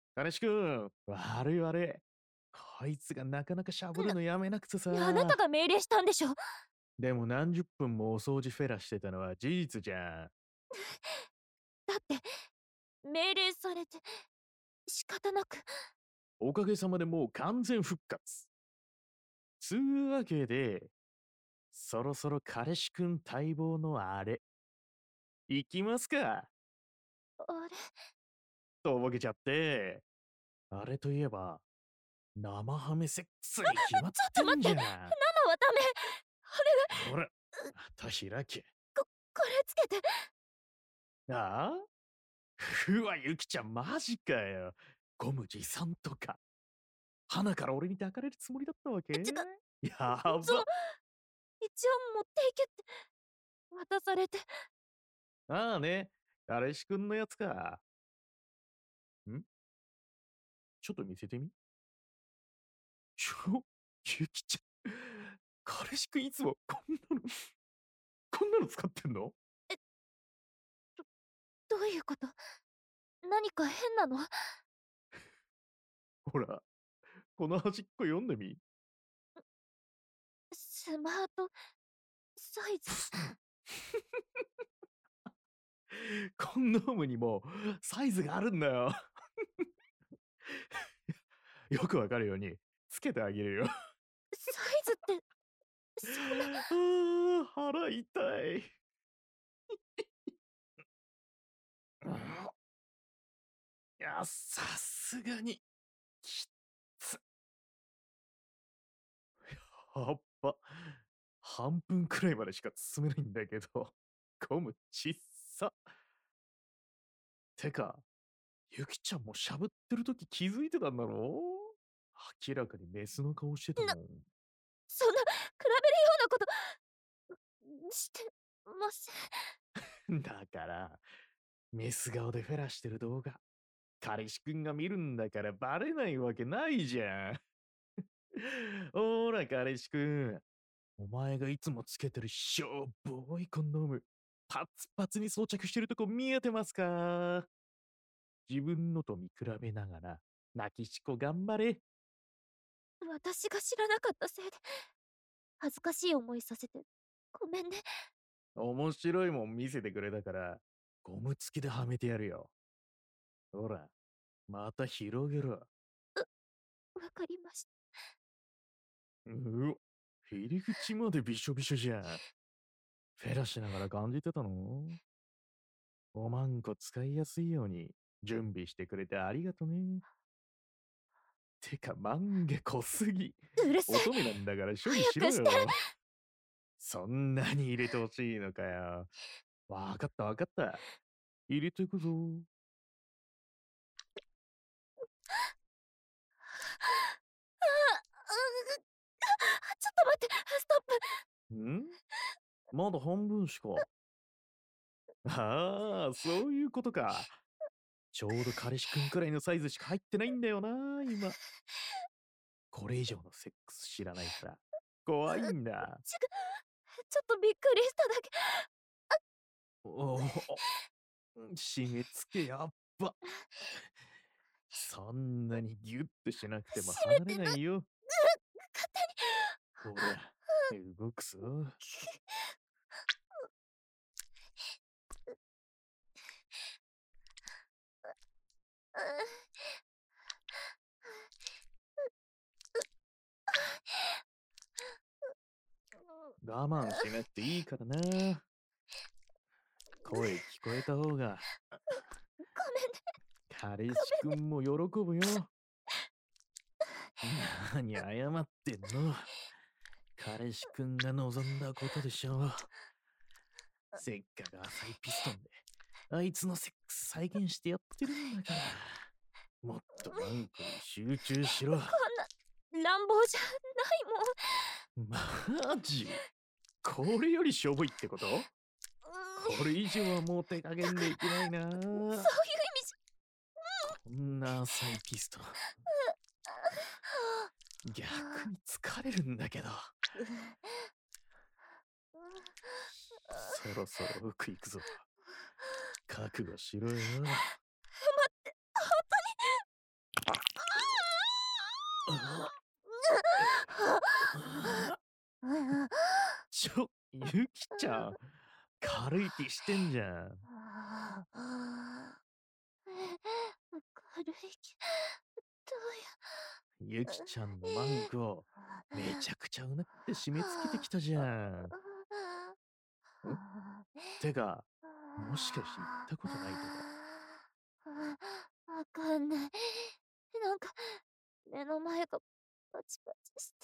彼氏くん、悪い悪い。こいつがなかなかしゃぶるのやめなくてあなたさ。 が命令したんでしょ。 でも何十分もお掃除フェラしてたのは事実じゃん。 だって命令されて仕方なく。 おかげさまでもう完全復活。つうわけで、そろそろ彼氏くん待望のあれ、行きますか。 あれ、 とぼけちゃって。あれといえば、生ハメセックスに決まっちょってんと待って、生じゃん。 はダメ。 ほら、また開け。 これつけて。 ああ、うわ、ゆきちゃんマジかよ。ゴム持参とか。花から俺に抱かれるつもりだったわけ？ てか、 やそのば。 一応持っていけって渡されて。 ああね、彼氏くんのやつか。んちょっと見せてみ。ゆきちゃん。彼氏くんいつもこんなの使ってんの？ どういうこと？何か変なの？ ほら、この端っこ読んでみ。 スマートサイズ。 コンドームにもサイズがあるんだよ。よくわかるようにつけてあげるよ。 サイズってそんな。 ああ、腹痛い。いや、さすがに、きっつ。やっぱ、半分くらいまでしか進めないんだけど、ゴムちっさ。てか、ゆきちゃんもしゃぶってる時気づいてたんだろ？明らかにメスの顔してたもん。 そんな比べるようなことしてません。 だから、メス顔でフェラしてる動画、彼氏くんが見るんだからバレないわけないじゃん。ほーら、彼氏くん。お前がいつもつけてるしょぼいコンドーム、パツパツに装着してるとこ見えてますか？自分のと見比べながら、泣きしこ頑張れ。 私が知らなかったせいで恥ずかしい思いさせてごめんね。 面白いもん見せてくれたから、ゴム付きではめてやるよ。ほら、また広げろ。 わかりました。 うお、入り口までびしょびしょじゃん。フェラしながら感じてたの？おまんこ使いやすいように準備してくれてありがとね。てか、万華濃すぎ。 うるせえ。 乙女なんだから処理しろ早くして。 よ。そんなに入れてほしいのかよ。わかったわかった。入れていくぞ。 ちょっと待って、ストップ。 んまだ半分しか。ああ、そういうことか。ちょうど彼氏くんくらいのサイズしか入ってないんだよな、今。これ以上のセックス知らないから。怖いんだ。 ちょっとびっくりしただけ。 おお、締め付けやっば。そんなにギュッとしなくても閉離めてな。 れないよ。 勝手ほら、動くぞ。我慢しなくていいからな。声聞こえた方が、 ごめんね。 彼氏くんも喜ぶよ。何謝ってんの？彼氏くんが望んだことでしょう。せっかく浅いピストンで、あいつのセックス再現してやってるんだから。もっとワンコに集中しろ。 こんな乱暴じゃないもん。 マジ？これよりしょぼいってこと？これ以上はもう手加減できないな。 そういう意味じこんな浅いピストン。逆に疲れるんだけど。そろそろ奥行くぞ。覚悟しろよ。 待って、本当にゆきちゃん、軽い気してんじゃん。 軽い気、どゆきちゃんのマンゴー、めちゃくちゃうなって締め付けてきたじゃん。てか、もしかして行ったことないとか。 わかんない。なんか、目の前がパチパチした。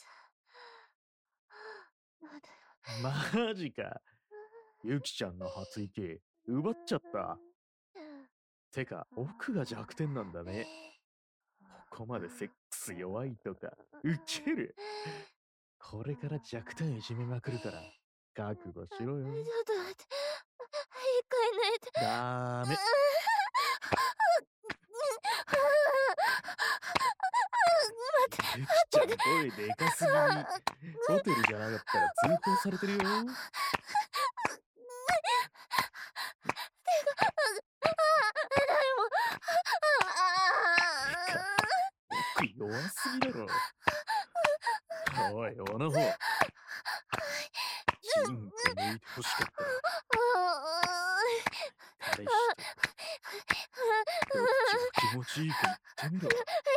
なんだマジか。ゆきちゃんの初池、奪っちゃった。てか、奥が弱点なんだね。ここまでセックス弱いとか、ウケる。これから弱点いじめまくるから、覚悟しろよ。 ちょっと待って。一回寝て。 ダメ。ゆきちゃん声でかすぎに。ホテルじゃなかったら通報されてるよ。てか、奥弱すぎだろ。おい、おの方。チンコ抜いてほしかったら、彼氏とどっちが気持ちいいか言ってみろ。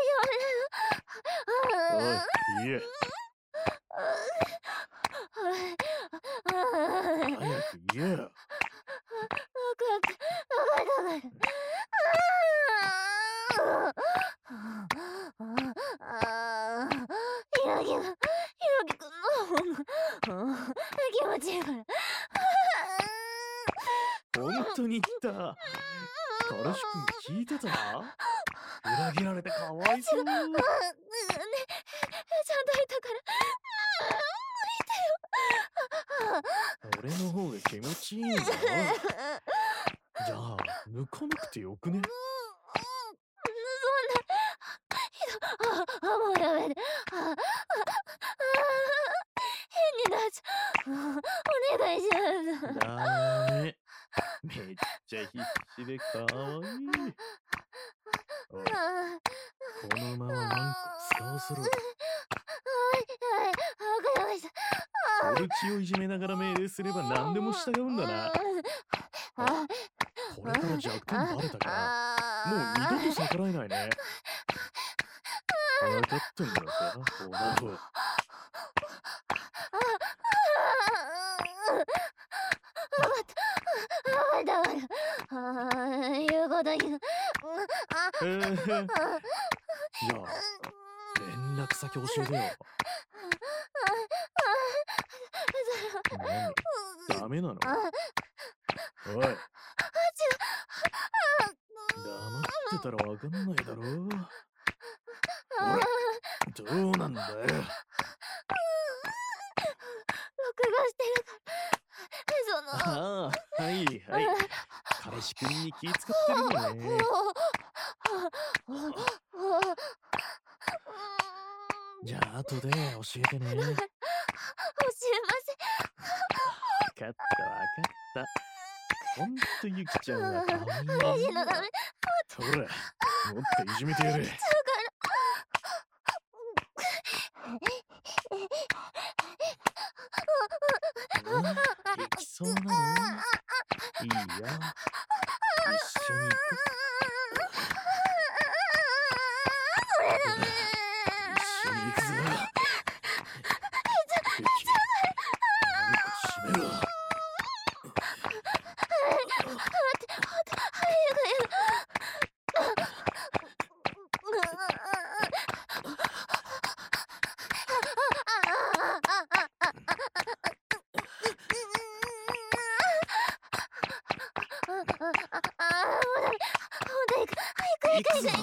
おい、いえ。早く言えよ。 わかった。ひろきくんの方が気持ちいいから。 本当に言った。彼氏くん聞いてた？裏切られてかわいそう。 ね、ちゃんといたから。 俺の方が気持ちいいんだよ。じゃあ、抜かなくてよくね？ もうダメだ。変になっちゃう。お願いします。 ダメ。めっちゃ必死でかわいい。おい、このままマンコ使わせろ。 わかりました。 ポルチをいじめながら命令すれば何でも従うんだな。これから弱点バレたから、もう二度と逆らえないね。分かってんのか、オナホ。 言うこと言う。 じゃあ、連絡先教えてよ。何？ダメなの？おい。黙ってたらわかんないだろ。ほら、どうなんだよ。 録画してるから。 ああ、はいはい。彼氏くんに気使ってるのね。じゃあ、後で教えてね。 教えません。 わかったわかった。ほんとゆきちゃんは可愛いな。 嬉しいのダメ。 ほら、もっといじめてやれ。できそうなの？いいよ。一緒に行こう。ほら、一緒に行くぞ。ゆき、マンコ閉めろ。行くぞ。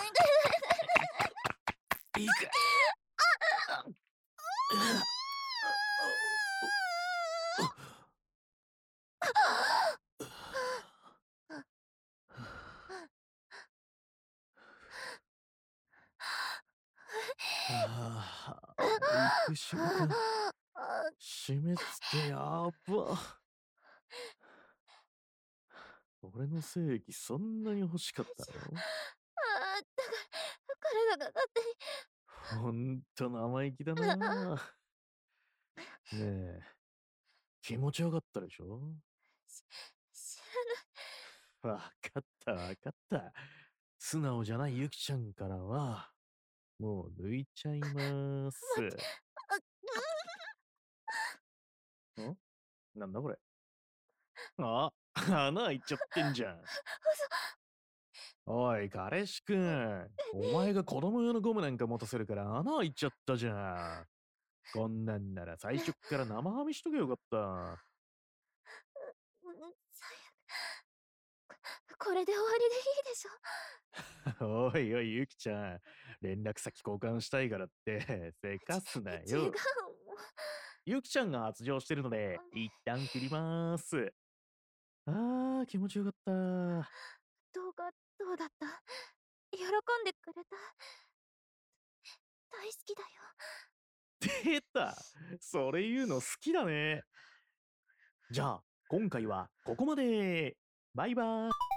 いいか。ああ、行く瞬間、締め付けやば。俺の精液そんなに欲しかったの？ だから彼が勝手に。 ほんと生意気だな。ねえ、 気持ちよかったでしょ？ 知わかったわかった。素直じゃないゆきちゃんからは、もう抜いちゃいまーす。 らない。 ん？なんだこれ。あ、穴開いちゃってんじゃん。おい、彼氏くん。お前が子供用のゴムなんか持たせるから穴開いちゃったじゃん。こんなんなら最初っから生ハミしとけよかった。 最悪。これで終わりでいいでしょ。 おいおい、ゆきちゃん。連絡先交換したいからって、せかすな違う。 よ。ゆきちゃんが発情してるので、一旦切りまーす。あー、気持ちよかった。 動画どうだった？喜んでくれた？大好きだよ。 出た。それ言うの好きだね。じゃあ、今回はここまで。バイバーイ。